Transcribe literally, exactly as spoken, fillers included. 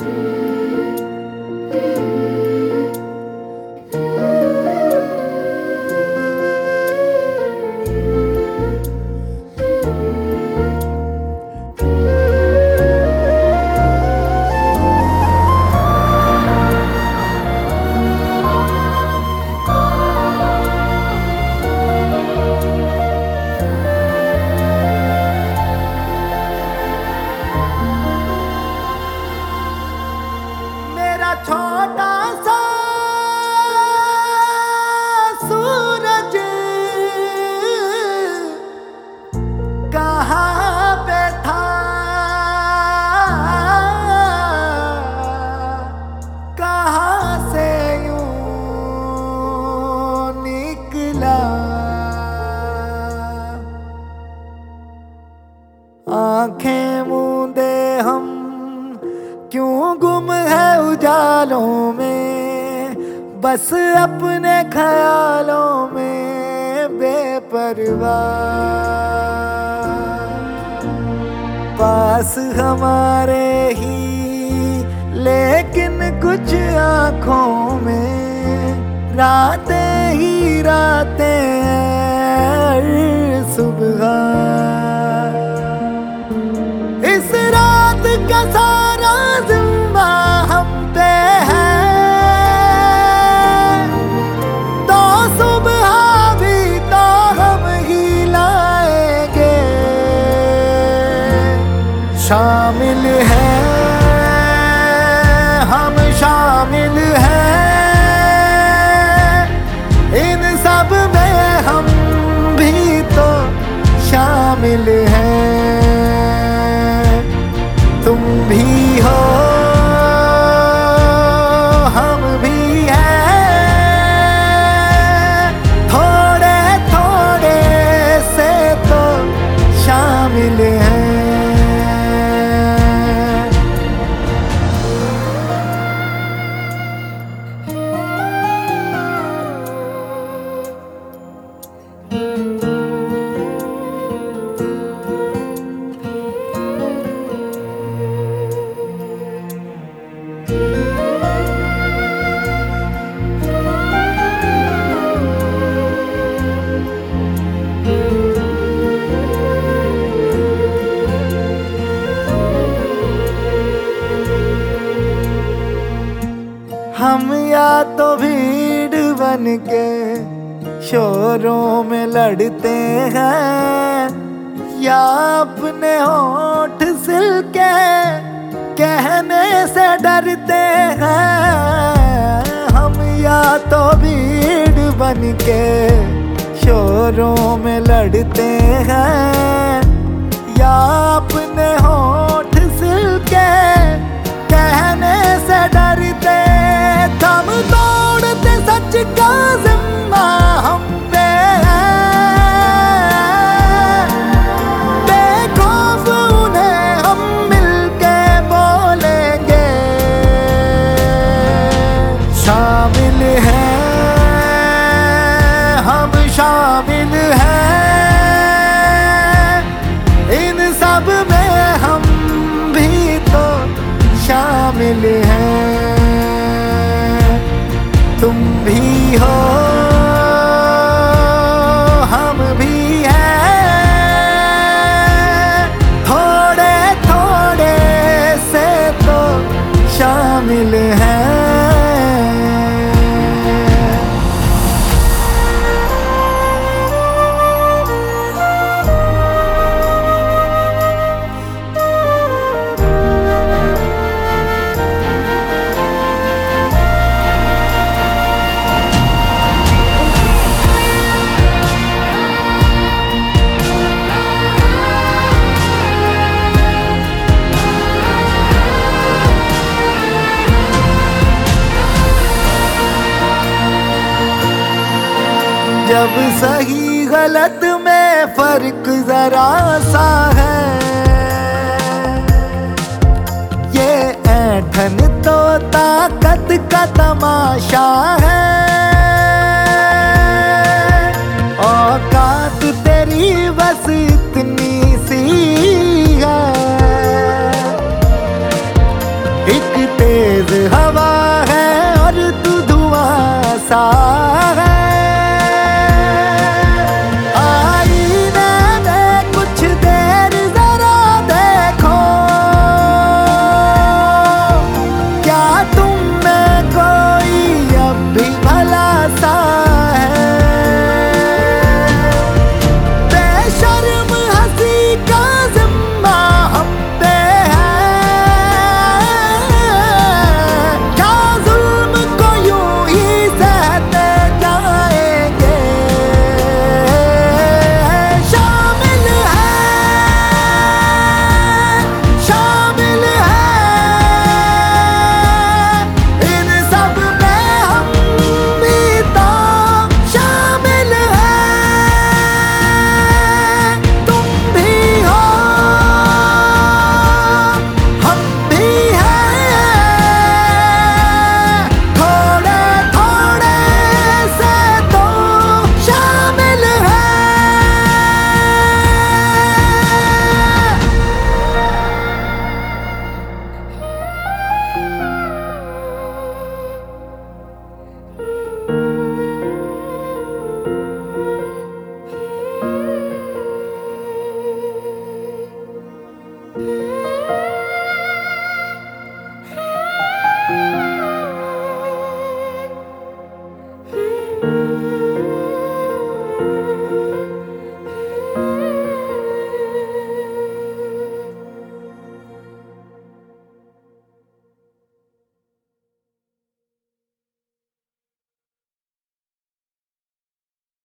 छोटा सा सूरज कहाँ पे था, कहाँ से यूं निकला। आंखें मूंदे हम क्यों गुम है उजालों में, बस अपने ख्यालों में बेपरवाह। पास हमारे ही लेकिन कुछ आँखों में रातें ही रातें हैं सुबह। इस रात का सारा जिम्मा हम पे है, तो सुबह भी तो हम ही लाएंगे। शामिल है हम शामिल हैं इन सब में, हम भी तो शामिल हैं। तुम भी हो हम भी हैं, थोड़े थोड़े से तो शामिल हैं। हम या तो भीड़ बन के शोरों में लड़ते हैं, या अपने होठ सिलके कहने से डरते हैं। हम या तो भीड़ बन के शोरों में लड़ते हैं, या अपने होठ सिलके कहने से डरते। थम तोड़ते सच का जिम्मा हम पे है, बेखौफ उन्हें हम मिलके बोलेंगे। शामिल हैं हम शामिल हैं इन सब में, हम भी तो शामिल हैं। तुम भी हो हम भी हैं, थोड़े थोड़े से तो शामिल हैं। जब सही गलत में फर्क जरा सा है, ये ऐंठन तो ताकत का तमाशा है। औकात तेरी बस इतनी सी है, एक